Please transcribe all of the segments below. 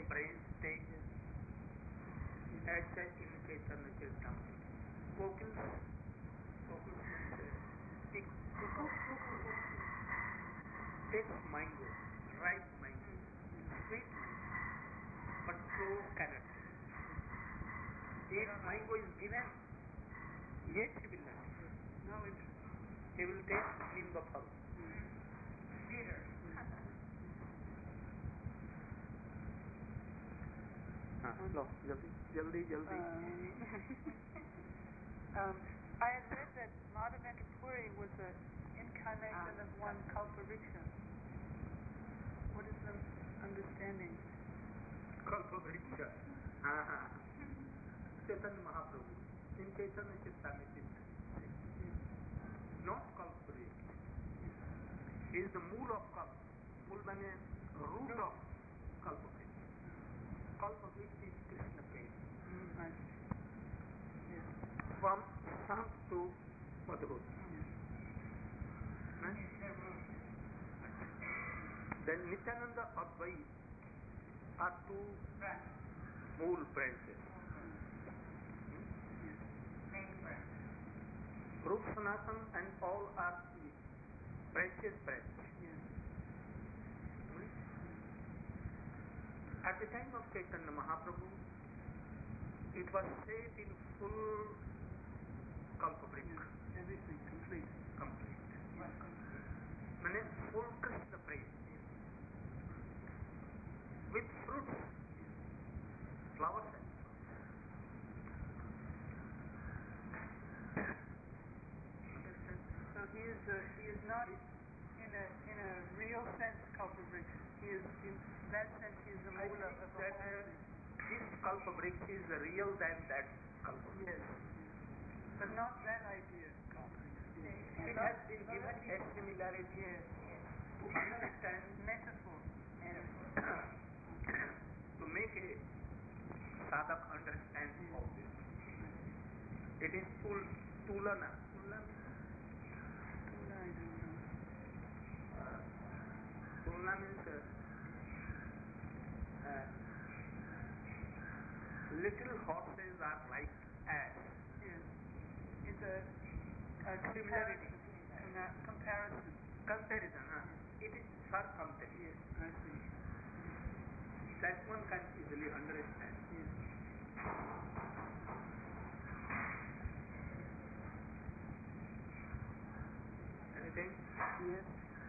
praise stage at the in Chaitanya Charitamrita. Kokil means a cuckoo takes mango, ripe mango, sweet mango, but crow cannot take. If mango is given, yet he will not take. No interest. He will take limba phal. Peter. लो जल्दी I had read that Madhavendra Puri was an incarnation of one Kalpavriksha. What is the understanding? Kalpavriksha. Chaitanya Mahaprabhu. In Chaitanya Charitamrita. Not Kalpavriksha. He is the mool of Kalpa. Mool means root of Kalpavriksha. Kalpavriksha is Krishna Prema. Yes. From Sant to Madhur. Then Nityananda Advait are two mool branches. Main branch. Rup Sanatan and all are branches. Yes. At the time of Chaitanya Mahaprabhu, it was said in full Kalpavriksha. Everything complete. Means full Krishna Prema. With fruits, flowers and fruits. So he is not in a real sense Kalpavriksha. He is in that sense he is the moola of the whole thing. This Kalpavriksha is real than that Kalpavriksha. Yes. But not that idea. It has been given a similarity to understand metaphor. To make a sadhak understand all this. It is tulana. Tula I don't know. Tulana means little horses are like ass. Yes. It's a similarity. Comparison. Comparison. It is circumstance. Yes, I see. That one can easily understand. Yes. Anything? Yes.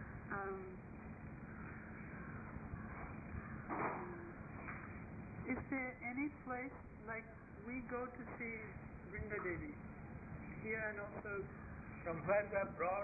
Is there any place like we go to see Vrinda Devi here and also from where we are brought?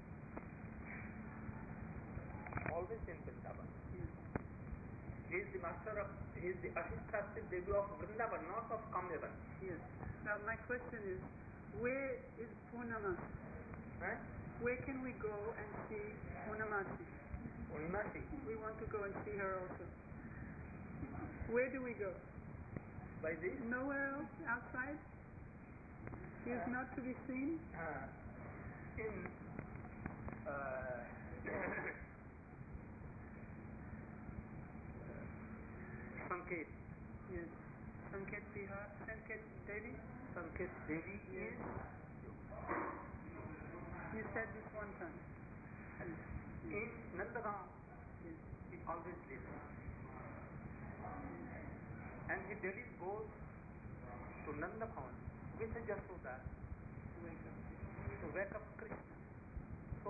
Always in Vrindavan. Yes. He is the Ahistasiddhi Devi of Vrindavan, not of Kamyavan. Yes. Now my question is, where is Purnamasi? Right? Where can we go and see Purnamasi? Purnamasi? We want to go and see her also. Where do we go? By this? Nowhere else outside? She is not to be seen? In Sanket. Yes. Sanket Bihar. Sanket Devi? Sanket Devi Yes. is. You said this one time. In Nandagaon. Yes. He always lives. And he daily goes to Nandagaon with Jasoda to wake up Krishna. So,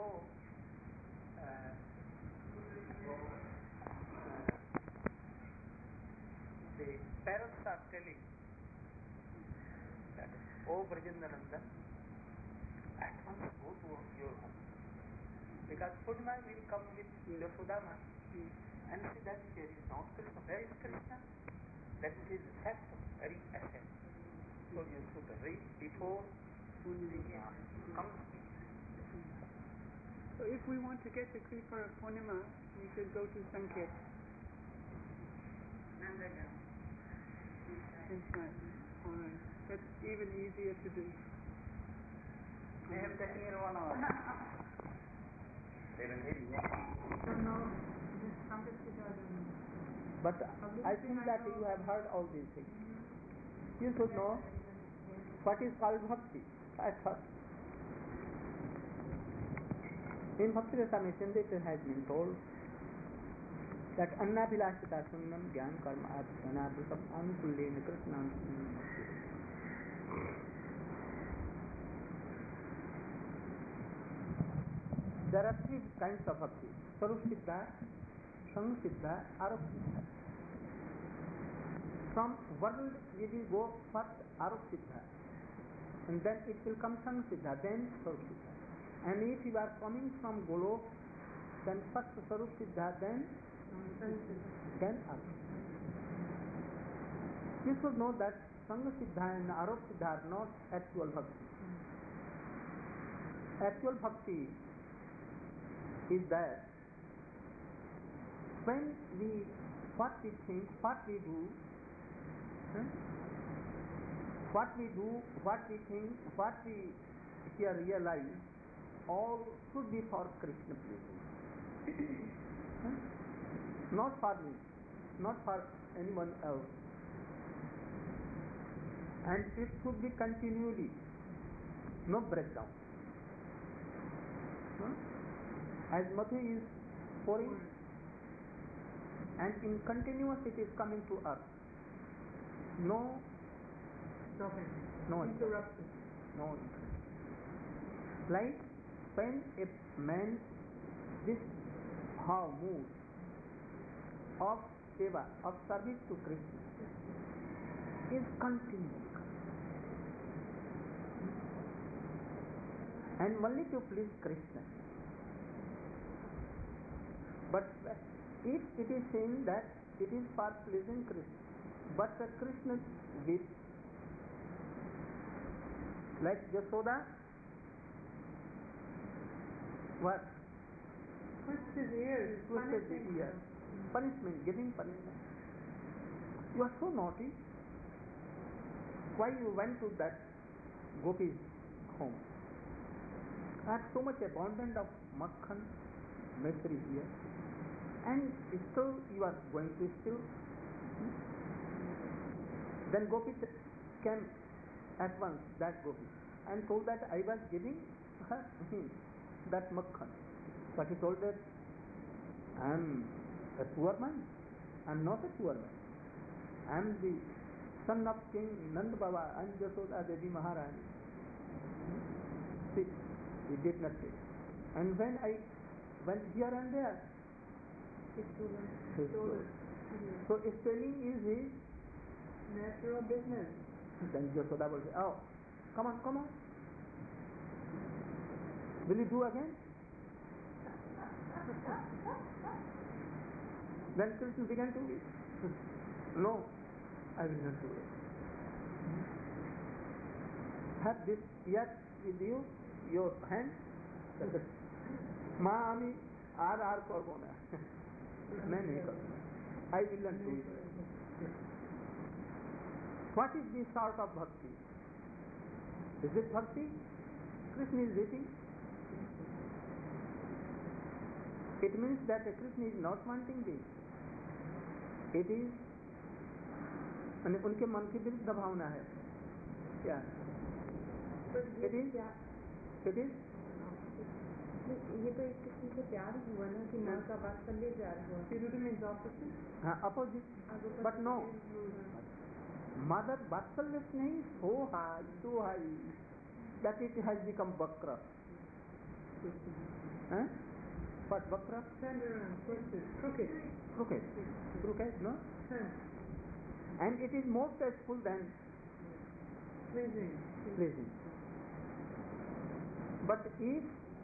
the parents are telling that, "Oh Brajendanandan, at once go to your home. Because Purnima will come with Yasodama and see that there is not Krishna. Where is Krishna? That it is fact, very essence. So you should read before comes." So if we want to get the Kripa of Purnima, we should go to Sanket. Inside. Alright. That's even easier to do. They have taken Nirvana. They will hear you. So no, this Sanket But I think that you have heard all these things. You should know what is called bhakti at first. In Bhakti Rasamrita it has been told that annabhilashita sunnam jnana karma adhanabhritam anukullena krishnam. There are three kinds of bhakti: Sarup Siddha, Sangha Siddha, Arup Siddha. From world we will go first Arup Siddha, and then it will come Sangha Siddha, then Sarup Siddha. And if you are coming from Golok, then first Sarup Siddha, then Arup. You should know that Sangha Siddha and Arup Siddha are not actual bhakti. Actual bhakti is that when what we think, what we do, what we think, what we here realize, all should be for Krishna pleasing. Not for me, not for anyone else. And it should be continually, no breakdown. As Madhu is pouring, and in continuous it is coming to us. No stopping, no interruption. No interruption. Like when a man, this how moves of seva, of service to Krishna, is continuous. And only to please Krishna. But if it is saying that it is for pleasing Krishna, but the Krishna's wish, like Yashoda, what? Twisted ears. Punishment, giving punishment. You are so naughty. Why you went to that Gopi's home? I have so much abundance of makhan, methri here, and still you are going to steal. Then Gopi came at once, that Gopi, and told that I was giving him that makhan. But he told that I am a poor man. I am not a poor man. I am the son of King Nand Baba and Yashoda Devi Maharani. See, he did not say. And when I went here and there, he stole. So stealing is his natural business. Then Yashoda will say, oh, come on. Will you do again? Then Krishna began to weep. No, I will not do it. Have this yet with you, your hand? Ma ami ar korbo na. I will not do it. What is this sort of bhakti? Is it bhakti? Krishna is eating. It means that Krishna is not wanting this. It is उनके मन की विरुद्ध भावना है क्या? It is ये तो एक किस्म से प्यार हुआ ना कि माँ का वात्सल्य प्यार हुआ. Purity means opposite. हाँ, opposite. But no, mother वात्सल्य नहीं, so high that it has become vakra. But vakra? Crooked, no? And it is more tasteful than pleasing. But if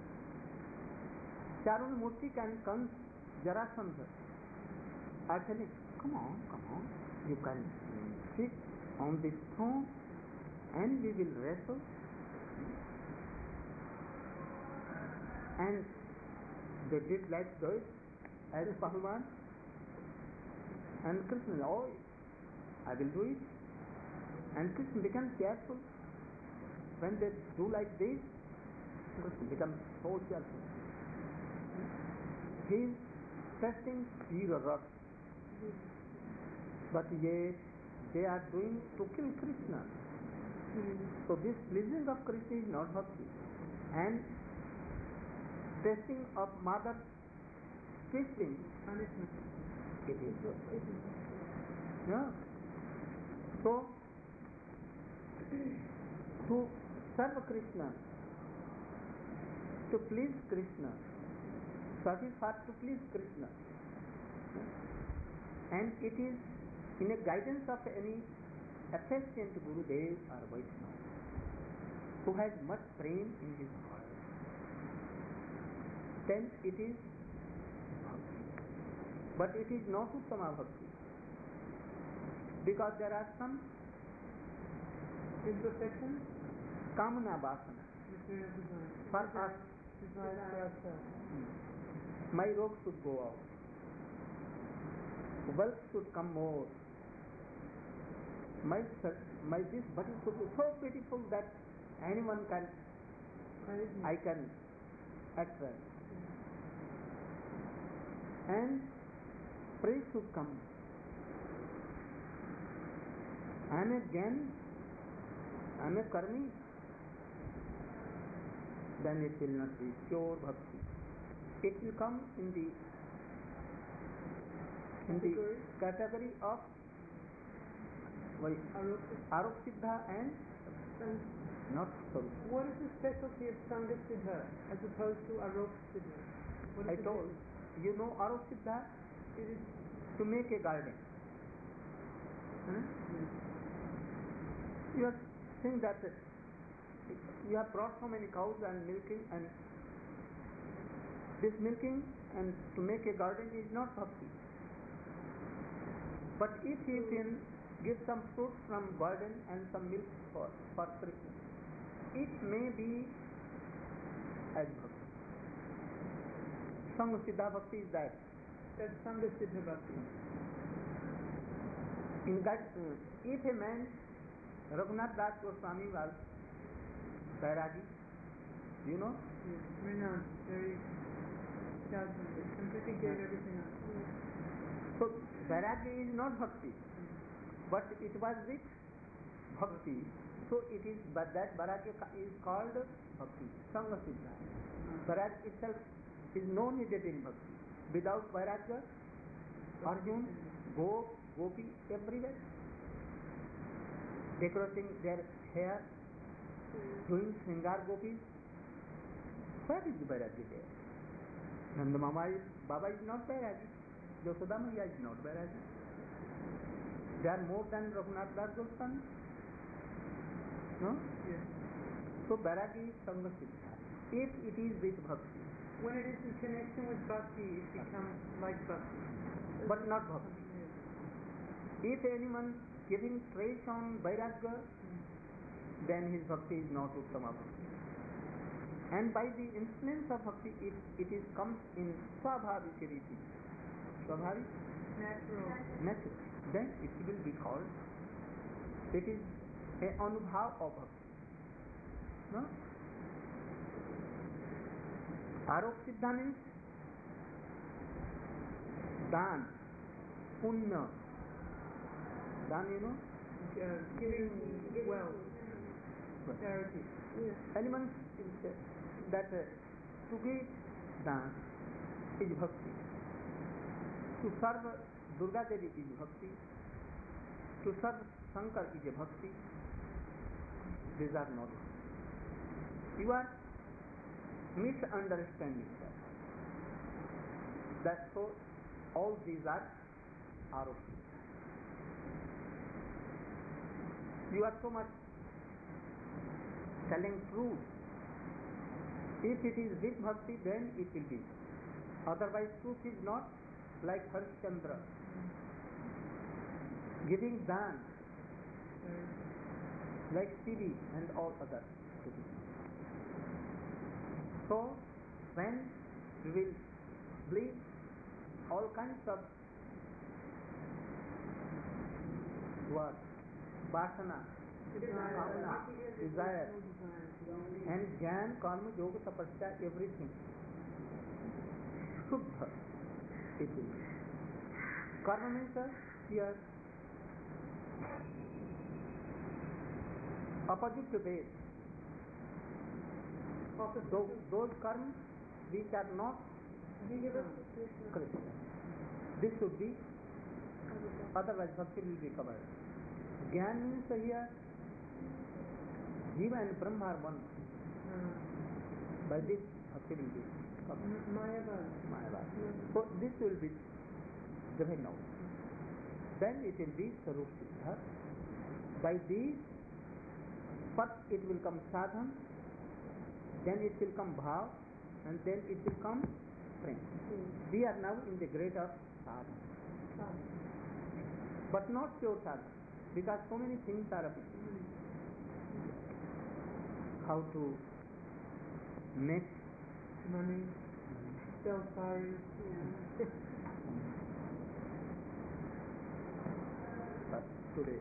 Charun Murti can come Jarasandha, actually, come on, you can sit on this throne and we will wrestle. And they did like this as Pahulwan. And Krishna, oh, I will do it. And Krishna becomes careful. When they do like this, Krishna becomes so careful. He is testing Veera Ras. but yet they are doing to kill Krishna. So this pleasing of Krishna is not bhakti. And tasting of mother twisting, it is bhakti. Yeah. So to serve Krishna, to please Krishna, service heart to please Krishna, and it is in a guidance of any efficient Gurudev or Vaishnava who has much prem in his heart, then it is bhakti. But it is not Uttama bhakti, because there are some imperfections, kamana vasana, for us. My robe should go out, wealth should come more, my this body should be so beautiful that anyone can, I can attract, and praise should come. I am a Gyan, I am a Karmi, then it will not be pure bhakti. It will come in the category of Arop Siddha and not Sarup. What is the specialty of Sangha Siddha as opposed to Arop Siddha? I told you know Arop Siddha is to make a garden. You are saying that you have brought so many cows and milking, and this milking and to make a garden is not bhakti. But if you can give some fruits from garden and some milk for Krishna, it may be as bhakti. Sangha Siddha bhakti is that. That's Sangha Siddha bhakti. In that, if a man, Raghunath Das Goswami was Vairagi, you know? Yes, renowned, very completely gave everything up. So Vairagi is not bhakti, but it was with bhakti. So it is, but that Vairagi is called bhakti, Sangha Siddha. Vairagi itself is no needed in bhakti. Without Vairagya, Arjun, Gopi, everywhere, decorating their hair, doing Sringar Gopis. Where is the Vairagya there? Nanda Baba is not Vairagi. Yashoda Maiya is not Vairagi. They are more than Raghunath Das Goswami. No? Yes. So Vairagi is Sangha Siddha. If it is with bhakti. When it is in connection with bhakti, it becomes like bhakti. But not bhakti. If anyone giving trace on Vairagya, then his bhakti is not Uttama bhakti. And by the influence of bhakti, if it is comes in Swabhavik Riti, Swabhavik? Natural. Then it will be called, it is a anubhav of bhakti. No? Arop Siddha means Dan, Punya. Dan, you know? Giving wealth, charity. Yes. Anyone that to give dan is bhakti. To serve Durga Devi is bhakti. To serve Shankar is a bhakti. These are not. You are misunderstanding that. That's so all these are Arop. You are so much telling truth. If it is with bhakti, then it will be. Otherwise, truth is not like Harishchandra giving dan, like Siddhi and all others. So, when we will believe all kinds of what? Vasana, kamana, desire, and jnana, karma, yoga, tapasya, everything. Shuddha, it is. Karma means fear, opposite to Ved. Those karmas which are not Krishna. This should be, otherwise bhakti will be covered. Gyan means here Jiva and Brahma are one. By this bhakti will be covered. Mayavad. So this will be given now. Then it will be Sarup Siddha. By these, first it will come sadhan, then it will come bhav, and then it will come prem. We are now in the grade of sadhan. But not pure sadhan, because so many things are appearing. How to make money, sell cars. But today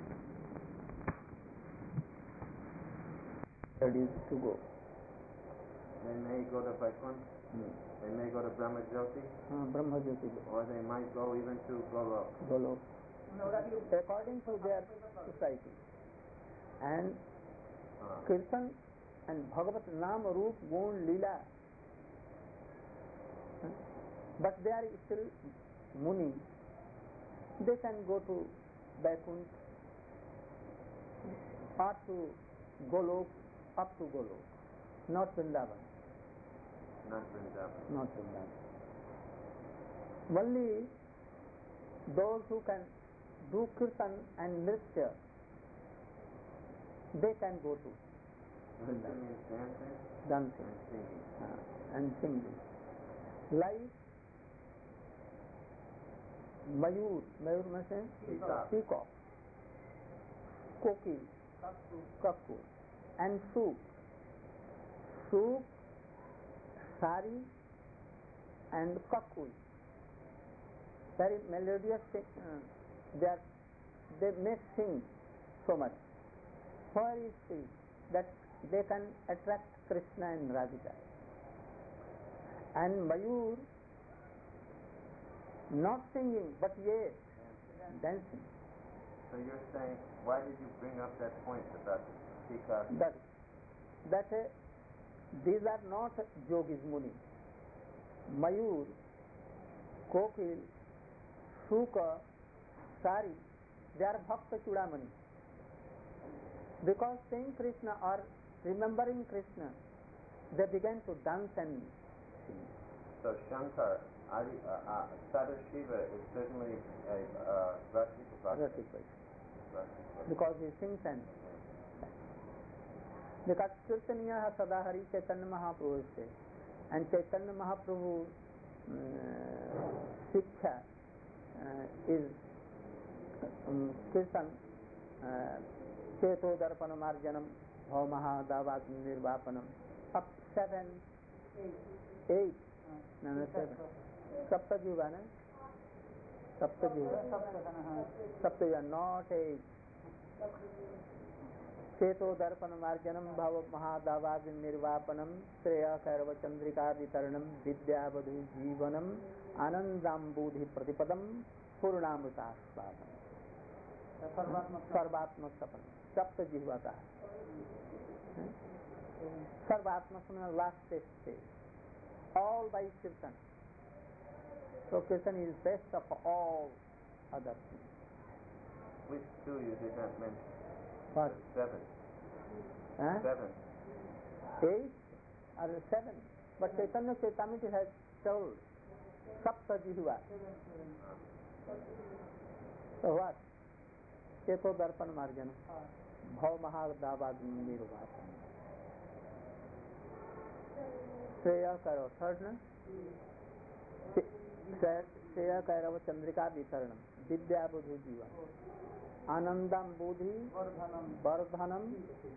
ready to go. They may go to Vaikuntha, they may go to Brahma Jyoti, Brahma Jyoti, or they might go even to Golok. Golok. According to their society. And Kirtan and Bhagavat Nam Roop Gun Leela. But they are still Muni. They can go to Vaikuntha or to Golok, up to Golok, not Vrindavan. Not Vrindavan. Not Vrindavan. Only those who can do Kirtan and Nritya, they can go to Nritya means dancing, dancing and singing. And singing. Like Mayur means peacock, Kokil, Kakku, and Souk, Sari, and Kakku. Very melodious. They may sing so much. Where is this? That they can attract Krishna and Radhika. And Mayur, not singing, but yes, dancing. So you're saying, why did you bring up that point about the peacock? That these are not yogis, muni. Mayur, Kokil, Shuka, Sari, they are Bhakta Chudamani. Because seeing Krishna or remembering Krishna, they began to dance and sing. So Shankar, Sadashiva is certainly a Rasika Bhakta. Because he sings and because Kirtaniya Sadahari Chaitanya Mahaprabhu is, and Chaitanya Mahaprabhu Shiksha is Kirtan Cheto Darpanam Arjanam Bhaumaha Davat Nirvapanam up 7, 8, no 7 Saptajiva, no? Saptajiva, not 8. Cheto Darpanam Arjanam Bhaumaha Davat Nirvapanam Shreya Kairava Chandrika Vitaranam Vidya Vadhu Jivanam Anandam Budhi Pratipadam Purnamrita Swadam सर्वात्मक सफल सप्त जिह्वा का सर्वात्मक last stage all by kirtan. So kirtan is best of all other things. Which two you did not mention? What? 7. 7. 8 or 7. But Chaitanya Chaitamrita has told sapta jihva. So what? Cheto Darpan Marjana, Bhav Mahadavad Nirvatan. Shreya Karo, third na? Shreya Kairava Chandrika Vitaranam, Vidya Budhu Jiva, Anandam Budhi, Vardhanam,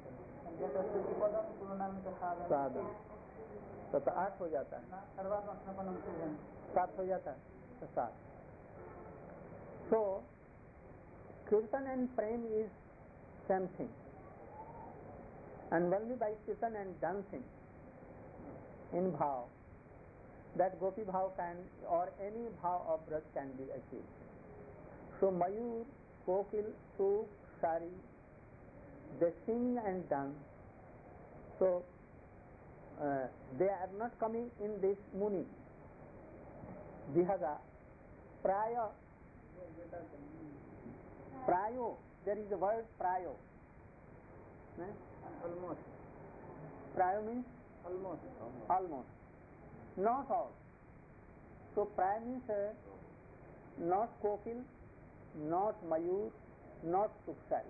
Sadam. तो 8 हो जाता है, 7 हो जाता है, तो 7. So Kirtan and Prem is same thing, and only by Kirtan and dancing in bhav that Gopi bhav can or any bhav of Braj can be achieved. So Mayur Kokil, Suk, Sari, they sing and dance. So they are not coming in this Muni. Vihaga, Prayo, there is a word Prayo. Almost. Prayo means Almost. almost, not all. So Prayo means not Kokil, not Mayur, not Suksari.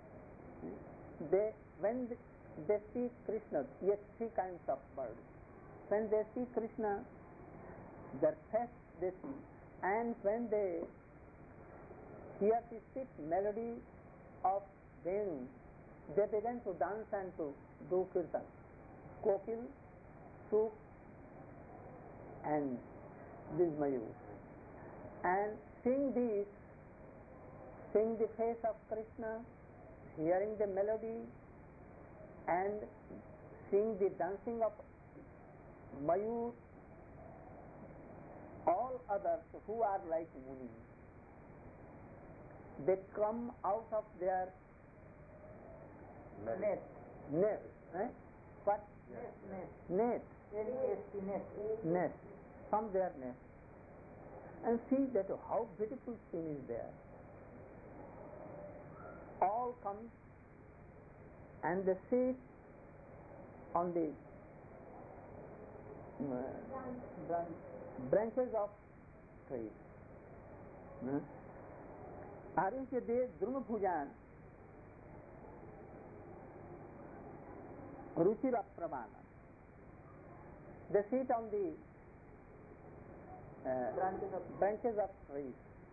When they see Krishna, yes, three kinds of birds. When they see Krishna, their face they see, and when they hear the sweet melody of Venu, they begin to dance and to do kirtan. Kokil, Suk, and this Mayur. And seeing these, seeing the face of Krishna, hearing the melody, and seeing the dancing of Mayur, all others who are like Muni, they come out of their Nest. nest. What? Nest. Nest. From their nest. And see that how beautiful scene is there. All come and they sit on the branches of trees. Arishya de Druna Pujan Ruchira Pravana. They sit on the branches of trees.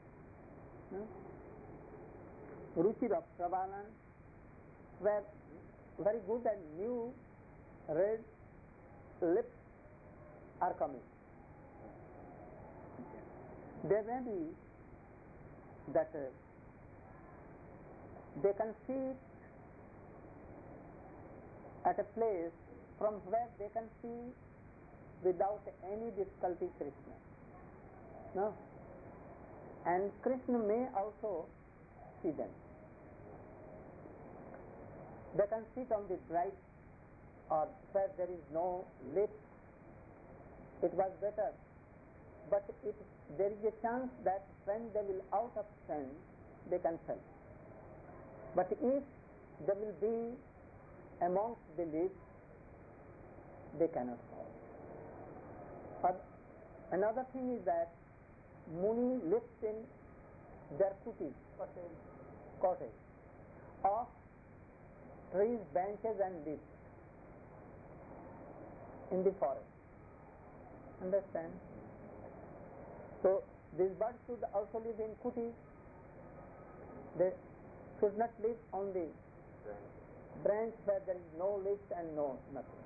Ruchira Pravalan, where very good and new red lips are coming. There may be that they can see at a place from where they can see without any difficulty Krishna. No? And Krishna may also see them. They can sit on the bright or where there is no lips. It was better. But if there is a chance that when they will out of sun, they can fall. But if they will be amongst the leaves, they cannot fall. But another thing is that Muni lives in their kutis, cottage, of trees, branches and leaves in the forest. Understand? So these birds should also live in kutis. They should not live on the branch where there is no leaves and no nothing.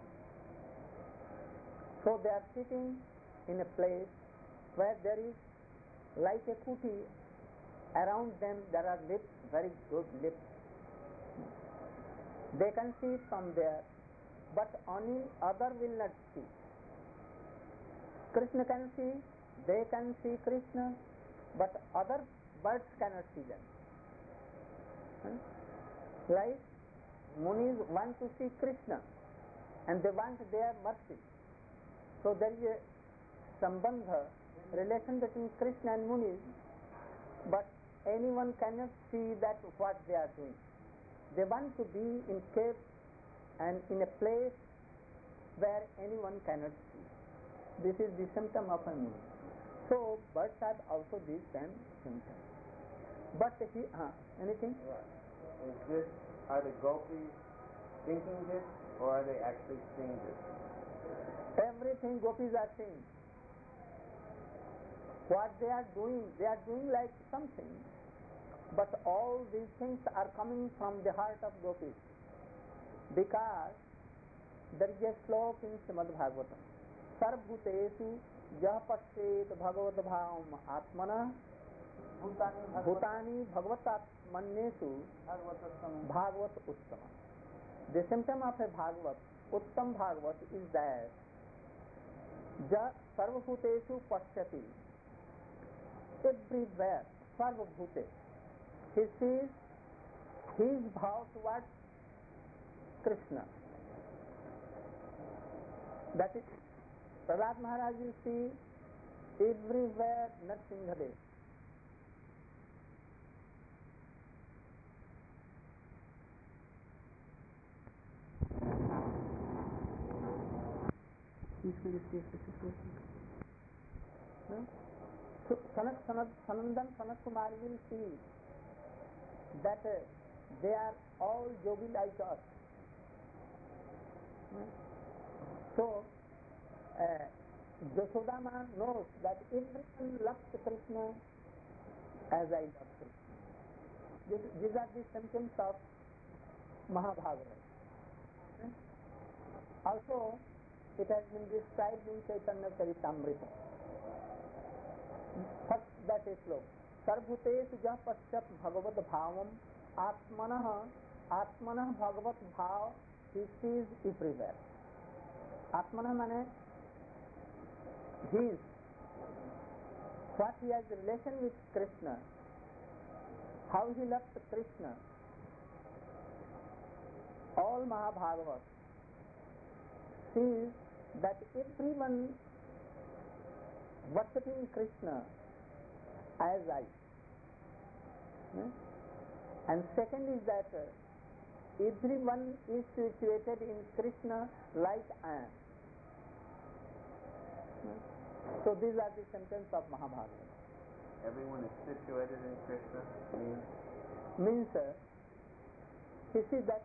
So they are sitting in a place where there is like a kuti. Around them there are lips, very good lips. They can see from there, but only other will not see. Krishna can see, they can see Krishna, but other birds cannot see them. Like Munis want to see Krishna and they want their mercy. So there is a sambandha, relation between Krishna and Munis, but anyone cannot see that what they are doing. They want to be in cave and in a place where anyone cannot see. This is the symptom of a Muni. So birds have also these same symptoms. But anything? Are the gopis thinking this, or are they actually seeing this? Everything gopis are seeing. What they are doing like something, but all these things are coming from the heart of gopis. Because there is a slok in Srimad Bhagavatam. Sarvbhutesu yah pashet bhagavad bhavam atmana bhutani bhagavatatmanesu bhagavat uttama. The symptom of a Bhagavat, Uttam Bhagavat, is that ja sarvabhutesu pashyati. Everywhere, sarvabhute, he sees his vow towards Krishna. That is, Prahlad Maharaj will see everywhere Nrsimhadev. No? So Sanandan Sanak Kumar will see that they are all yogi like us. So Yasodama knows that everyone loves Krishna as I love Krishna. These are the symptoms of Mahabharata. Also, it has been described in Chaitanya Charitamrita. First, that is slow. Sarvbhutesu jah paschat bhagavad bhavam atmanah bhagavad bhav, he sees everywhere. Atmanah means his, what he has relation with Krishna, how he loves Krishna. All Mahabhagavat sees that everyone worshipping Krishna as I. And second is that everyone is situated in Krishna like I am. So these are the sentences of Mahabharata. Everyone is situated in Krishna Means you see that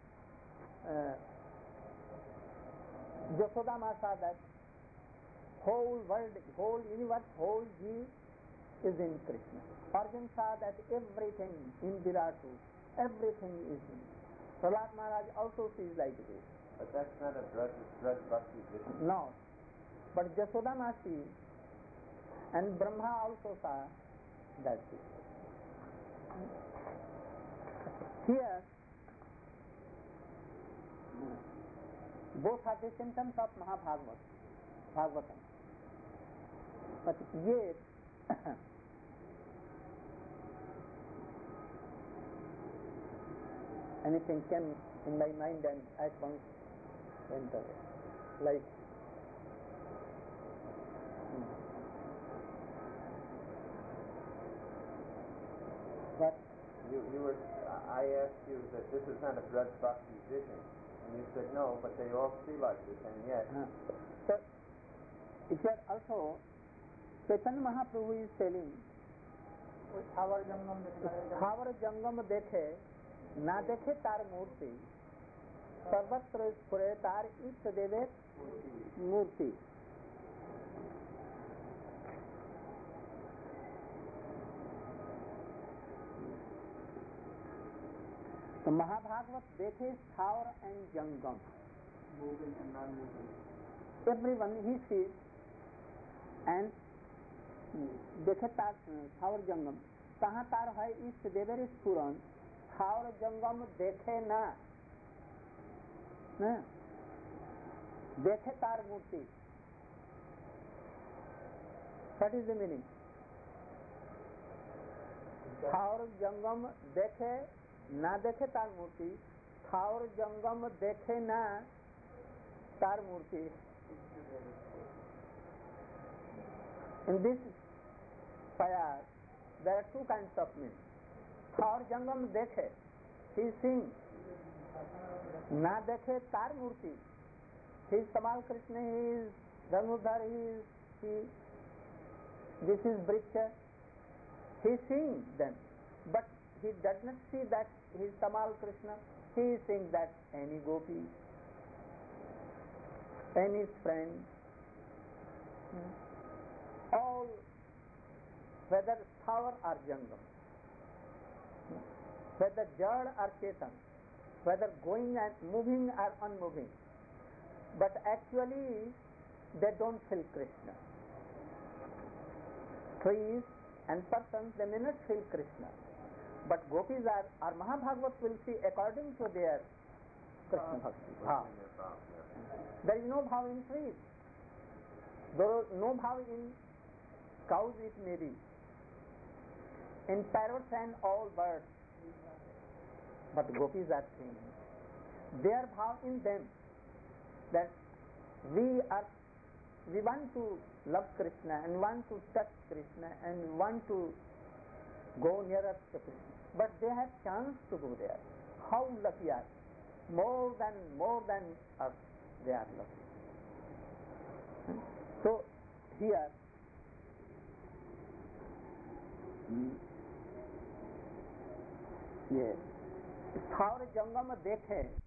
Yasodama saw that whole world, whole universe, whole jeev is in Krishna. Arjuna saw that everything in Viratu, everything is in. Prahlad Maharaj also sees like this. But that's not a Braj Bhakti vision. No. But Yasodama sees, and Brahma also saw that. Here, both are the symptoms of Bhagavatam. But yet, anything came in my mind and at once went away. Like, what? I asked you that this is not a Braj Bhakti vision. And you said no, but they all see like this, and yet. So, it is also, Chaitanya Mahaprabhu is telling, स्थावर जंगम देखे ना देखे तार मूर्ति सर्वत्र स्फुरे तार इष्ट देवे मूर्ति. तो महाभागवत देखे स्थावर एंड जंगम, everyone he sees, and देखे तार स्थावर जंगम, कहाँ तार है इष्ट देवेर स्फुरन, स्थावर जंगम देखे ना, देखे तार मूर्ति. What is the meaning? स्थावर जंगम देखे ना देखे तार मूर्ति, स्थावर जंगम देखे ना तार मूर्ति. In this fire, there are two kinds of meaning. स्थावर जंगम देखे, he is seeing. ना देखे तार मूर्ति, he is Tamal Krishna, he is Dhanudhar, this is Vriksha. He is seeing them, but he does not see that he is Tamal Krishna. He is seeing that any gopi, any friend, all, whether Sthavar or Jangam, whether Jad or Chetan, whether going and moving or unmoving, but actually they don't feel Krishna. Trees and persons, they may not feel Krishna, but gopis or Mahabhagavat will see according to their Krishna Bhakti. There is no bhav in trees, there is no bhav in cows, it may be, in parrots and all birds. But gopis are saying, their bhav in them that we want to love Krishna and want to touch Krishna and want to go nearer to Krishna, but they have chance to go there. How lucky are they? More than us, they are lucky. So here ये स्थावर जंगम देखे